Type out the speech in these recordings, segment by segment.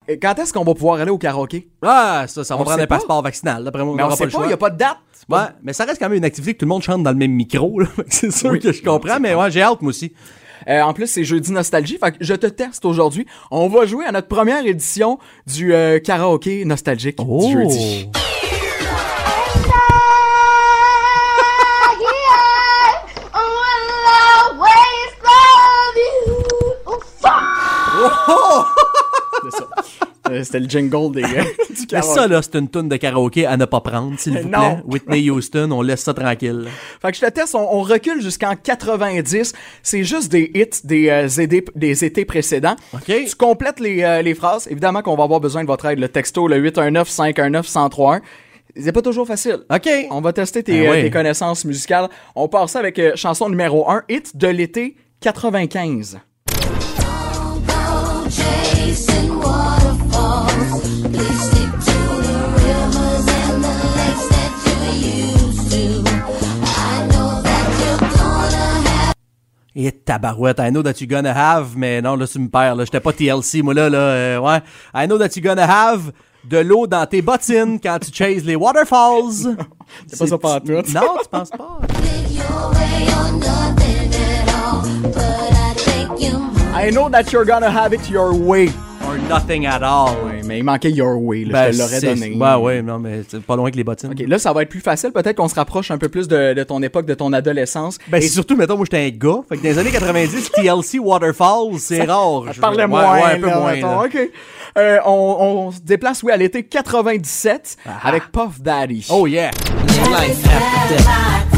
Quand est-ce qu'on va pouvoir aller au karaoké? Ah, ça va On prendre sait un pas. passeport vaccinal. D'après moi, Mais on sait pas, il n'y a pas de date. Ouais, mais ça reste quand même une activité que tout le monde chante dans le même micro. Là. C'est sûr Oui. que je comprends, mais ouais, j'ai hâte, moi aussi. En plus, c'est jeudi nostalgie, fait que je te teste aujourd'hui. On va jouer à notre première édition du karaoké nostalgique du jeudi. C'est ça. C'était le jingle du Mais karaoké. ça, là, c'est une toune de karaoké à ne pas prendre, s'il vous plaît. Non. Whitney Houston, on laisse ça tranquille. Fait que je te teste, on recule jusqu'en 90. C'est juste des hits des étés précédents. OK. Tu complètes les phrases. Évidemment qu'on va avoir besoin de votre aide. Le texto, le 819-519-1031. C'est pas toujours facile. OK. On va tester Ah oui. tes connaissances musicales. On part ça avec chanson numéro 1, hit de l'été 95. Et tabarouette, I know that you gonna have, mais non, là, tu me perds, là. J'étais pas TLC, moi, là, ouais. I know that you gonna have de l'eau dans tes bottines quand tu chases les waterfalls. C'est pas ça pantoute. Non, tu penses pas? I know that you're gonna have it your way. Or nothing at all. Ouais, mais il manquait your way, là. Je te l'aurais donné. Ouais, non, mais c'est pas loin que les bottines. OK, là, ça va être plus facile. Peut-être qu'on se rapproche un peu plus de ton époque, de ton adolescence. Ben, c'est surtout, mettons, moi, j'étais un gars. Fait que dans les années 90, TLC Waterfalls, c'est rare. Ça parlait Ouais, moins, ouais, un peu là, moins. mettons. Là. OK. On se déplace, oui, à l'été 97 avec Puff Daddy. Oh yeah. Life after death.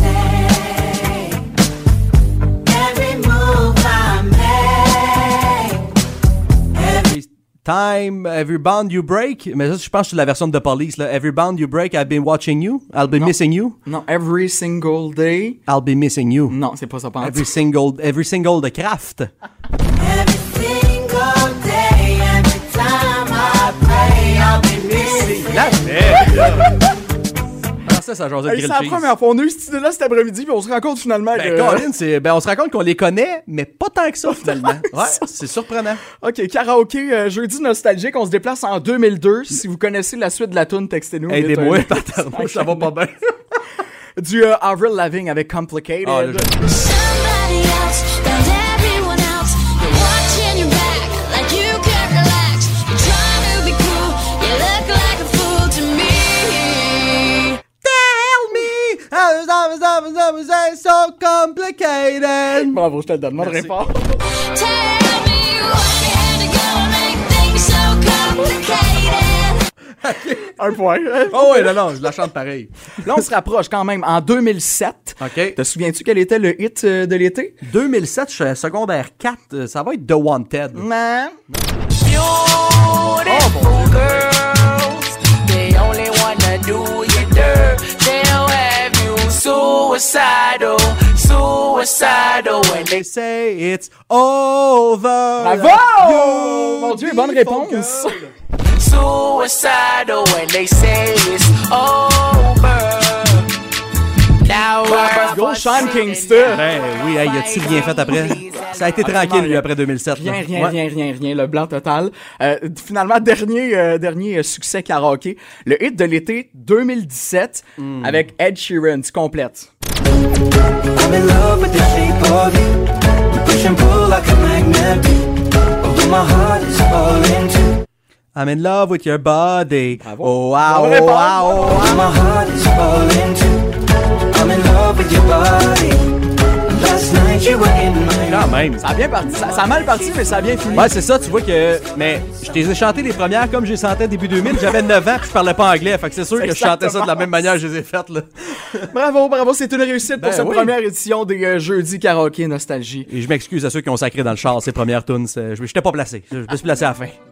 Time, every bond you break. Mais ça, je pense que c'est la version de The Police, là. Every bond you break, I've been watching you. I'll be missing you. Non, Every Single Day. I'll be missing you. Non, c'est pas ça, pas Every single de Kraft. Ça jasait de Hey, c'est grilled la cheese. première fois. On a eu cette idée-là cet après-midi, puis on se rend compte finalement Ben, que... Colin, on se rend compte qu'on les connaît, mais pas tant que ça, finalement. Ouais, c'est surprenant. OK, karaoké, jeudi nostalgique. On se déplace en 2002. Si vous connaissez la suite de la tune, textez-nous. Aidez-moi, tatarnouche, ça va pas bien. Du Avril Lavigne avec Complicated. Ah, là, Somebody else found everyone else. You're watching your back like you can't relax. You're trying to be cool. You look like a fool to me. Tell me how it's so complicated. Bravo, je te le donne. Moi, de Merci. réponse. Tell me why you had to go and make things so complicated. Un point. Oh ouais, non, je la chante pareil. Là, on se rapproche quand même. En 2007, OK. te souviens-tu quel était le hit de l'été? 2007, je suis à secondaire 4, ça va être The Wanted. Man. Beautiful girls, they only wanna do you dirt. They'll have you suicidal when They say it's over. Bravo! You Mon Dieu, bonne réponse. suicidal when they say it's over. Now we're Go Sean Kingston. Ben oui, hey, a-tu rien fait après? Ça a été tranquille, lui, après 2007. là. Rien, le blanc total. Finalement, dernier succès karaoké, le hit de l'été 2017 avec Ed Sheeran, tu complètes. I'm in love with the shape of you. We push and pull like a magnet do. Although my heart is falling too. I'm in love with your body. Bravo. Oh, wow, Bonne oh, réponse. wow, oh, wow. My heart is falling too. I'm in love with your body. Last night you were in my Quand même. Ça a bien parti, ça a mal parti, mais ça a bien fini. Ouais, c'est ça, tu vois que... Mais je t'ai chanté les premières comme j'ai chanté début 2000. J'avais 9 ans puis je parlais pas anglais. Fait que c'est sûr que je chantais ça de la même manière que je les ai faites, là. Bravo, c'est une réussite pour Ben cette oui. première édition des Jeudis Karaoké Nostalgie. Et je m'excuse à ceux qui ont sacré dans le char ces premières tunes. J'étais pas placé. Je me suis placé à la fin.